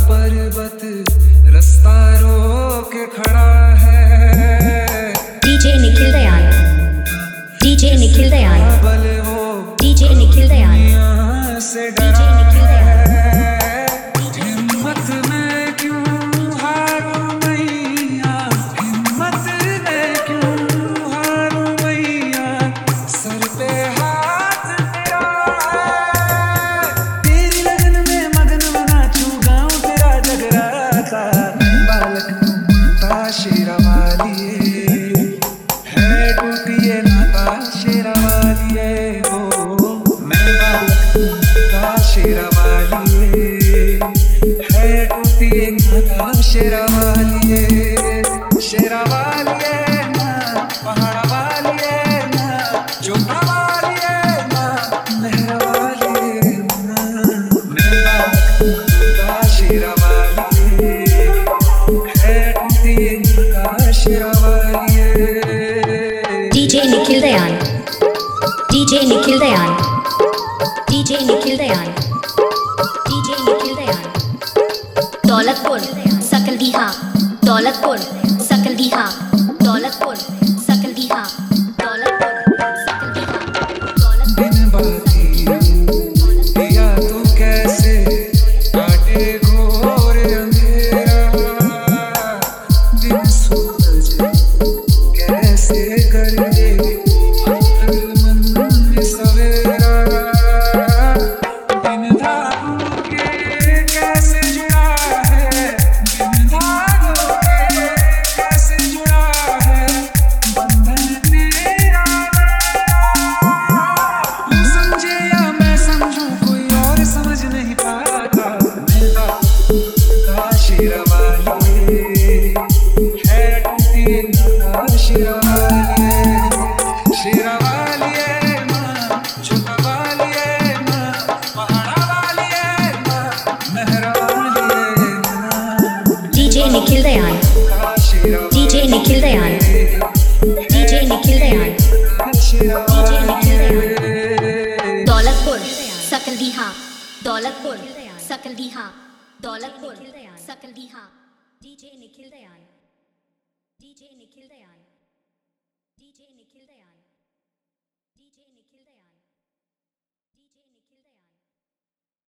पर्वत रास्ता रोक खड़ा है। डीजे निखिल दयाल, डीजे निखिल दयाल, बल वो डीजे निखिल दयाल, दुनिया से डरा है। हिम्मत में क्यों हारूं मैया, हिम्मत में क्यों हारूं मैया, सर पे हाथ तेरा है। तेरी लगन में मगन नाचूं गाऊं तेरा जगराता। बालक माता शेरा वालिए है टूटिए नाता शेरा वालिए हो। मैं बालक माता शेरा वालिए है टूटिए नाता शेरा वालिए। शेरा वालिए ना पहाड़ा वालिए ना चोटा वालिए ना मेहरा वालिए ना। मैं बालक माता शेरा वालिए है टूटिए नाता शेरा वालिए। DJ Nikhil Dayal, DJ Nikhil Dayal, DJ Nikhil Dayal, DJ Nikhil Dayal. Daulatpur Sakaldiha, Daulatpur Sakaldiha, Daulatpur Sakaldiha, Daulatpur Sakaldiha, Daulatpur. दिन बाती या तू कैसे काटे घोर अंधेरा, दिन सूरज कैसे कर दे मन में सवेरा। दिन धागों के कैसे जुड़ा है, दिन धागों के कैसे जुड़ा है बंधन तेरा। तू समझे या मैं समझूं कोई और समझ नहीं पाता। मेरा का शेरा वालिए है टूटी ना शेरा वालिए। शेरा वालिए माँ छोटा वालिए माँ पहाड़ा वालिए माँ मेहरा वालिए माँ। डीजे निखिल दयाल, का शेरा DJ Nikhil Dayal, DJ Nikhil Dayal, DJ Nikhil Dayal. Daulatpur Sakaldiha, Daulatpur Sakaldiha, Daulatpur Sakaldiha. DJ Nikhil Dayal, DJ Nikhil Dayal, DJ Nikhil Dayal.